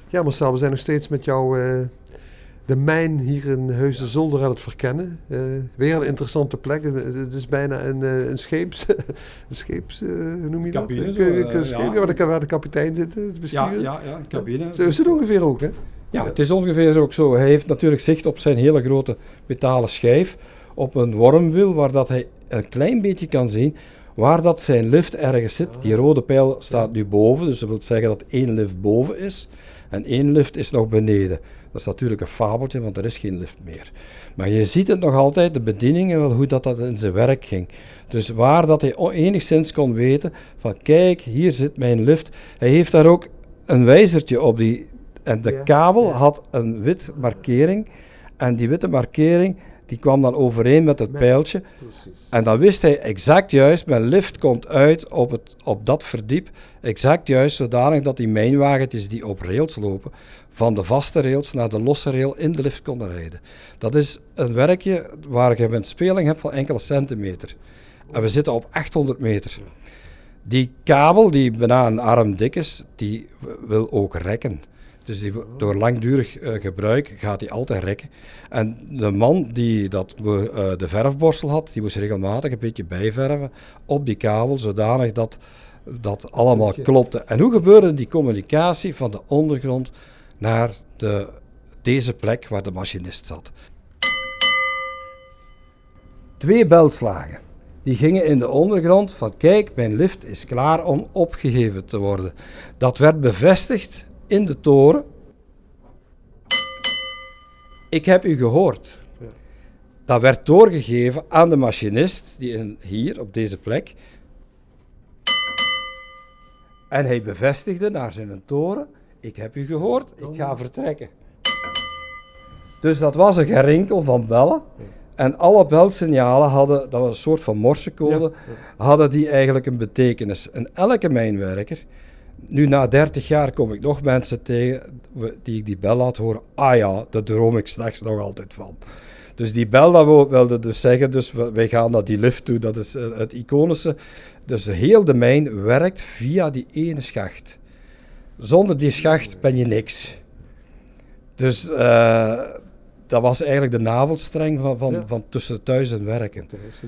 Ja, Marcel, we zijn nog steeds met jou de mijn hier in Heusden-Zolder aan het verkennen. Weer een interessante plek. Het is bijna een scheeps... hoe noem je dat? Cabine, Waar de kapitein zit, het bestuur. Ja, een cabine. Zo is het ongeveer ook, hè? Ja, het is ongeveer ook zo. Hij heeft natuurlijk zicht op zijn hele grote metalen schijf, op een wormwiel, waar dat hij een klein beetje kan zien waar dat zijn lift ergens zit. Die rode pijl staat nu boven, dus dat wil zeggen dat één lift boven is en één lift is nog beneden. Dat is natuurlijk een fabeltje, want er is geen lift meer. Maar je ziet het nog altijd, de bedieningen, wel hoe dat in zijn werk ging. Dus waar dat hij enigszins kon weten van kijk, hier zit mijn lift. Hij heeft daar ook een wijzertje op en de kabel had een wit markering en die witte markering die kwam dan overeen met het pijltje. Precies. En dan wist hij exact juist, mijn lift komt uit op dat verdiep, exact juist zodanig dat die mijnwagentjes die op rails lopen, van de vaste rails naar de losse rail in de lift konden rijden. Dat is een werkje waar je een speling hebt van enkele centimeter. En we zitten op 800 meter. Die kabel, die bijna een arm dik is, die wil ook rekken. Dus door langdurig gebruik gaat hij altijd rekken. En de man die de verfborstel had, die moest regelmatig een beetje bijverven op die kabel, zodanig dat allemaal klopte. En hoe gebeurde die communicatie van de ondergrond naar deze plek waar de machinist zat? 2 belslagen. Die gingen in de ondergrond van kijk, mijn lift is klaar om opgegeven te worden. Dat werd bevestigd in de toren. Ik heb u gehoord. Ja. Dat werd doorgegeven aan de machinist, hier op deze plek. En hij bevestigde naar zijn toren, ik heb u gehoord, ik ga vertrekken. Dus dat was een gerinkel van bellen. Ja. En alle belsignalen hadden, dat was een soort van morsecode, hadden die eigenlijk een betekenis. En elke mijnwerker, nu na 30 jaar kom ik nog mensen tegen die ik die bel laat horen. Ah ja, daar droom ik 's nachts nog altijd van. Dus die bel, dat wilde dus zeggen, dus wij gaan naar die lift toe, dat is het iconische. Dus heel de mijn werkt via die ene schacht. Zonder die schacht ben je niks. Dus dat was eigenlijk de navelstreng van tussen thuis en werken.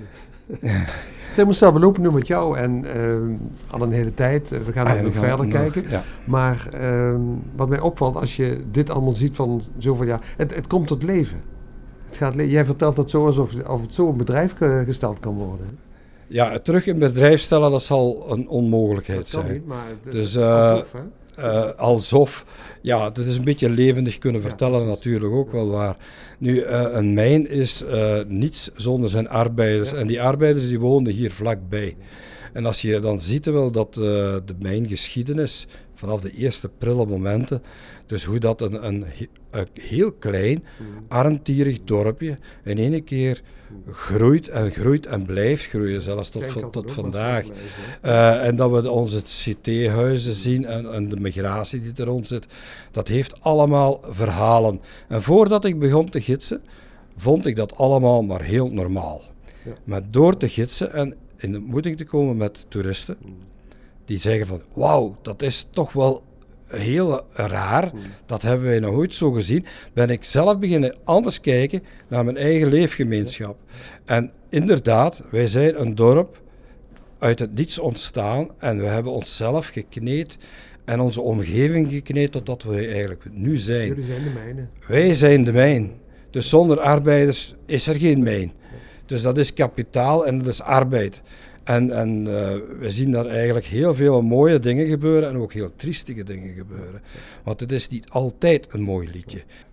Zeg Marcel, we lopen nu met jou en al een hele tijd. We gaan nog verder kijken. Ja. Maar wat mij opvalt als je dit allemaal ziet van zoveel jaar, het komt tot leven. Jij vertelt dat zo alsof het zo een bedrijf gesteld kan worden. Ja, terug in bedrijf stellen, dat zal een onmogelijkheid zijn. Dat kan niet, maar het is alsof, hè? Alsof, ja, dat is een beetje levendig kunnen vertellen, natuurlijk ook wel waar. Nu, een mijn is niets zonder zijn arbeiders. Ja. En die arbeiders die woonden hier vlakbij. En als je dan ziet wel dat de mijngeschiedenis, vanaf de eerste prille momenten, dus hoe dat een heel klein, armtierig dorpje in één keer groeit en blijft groeien, zelfs tot vandaag. En dat we onze CT-huizen zien en de migratie die er rond zit, dat heeft allemaal verhalen. En voordat ik begon te gidsen, vond ik dat allemaal maar heel normaal. Ja. Maar door te gidsen en in ontmoeting te komen met toeristen, die zeggen van, wauw, dat is toch wel heel raar, dat hebben wij nog ooit zo gezien, ben ik zelf beginnen anders kijken naar mijn eigen leefgemeenschap. En inderdaad, wij zijn een dorp uit het niets ontstaan en we hebben onszelf gekneed en onze omgeving gekneed totdat wij eigenlijk nu zijn. Jullie zijn de mijnen. Wij zijn de mijn. Dus zonder arbeiders is er geen mijn. Dus dat is kapitaal en dat is arbeid. En we zien daar eigenlijk heel veel mooie dingen gebeuren en ook heel triestige dingen gebeuren. Want het is niet altijd een mooi liedje.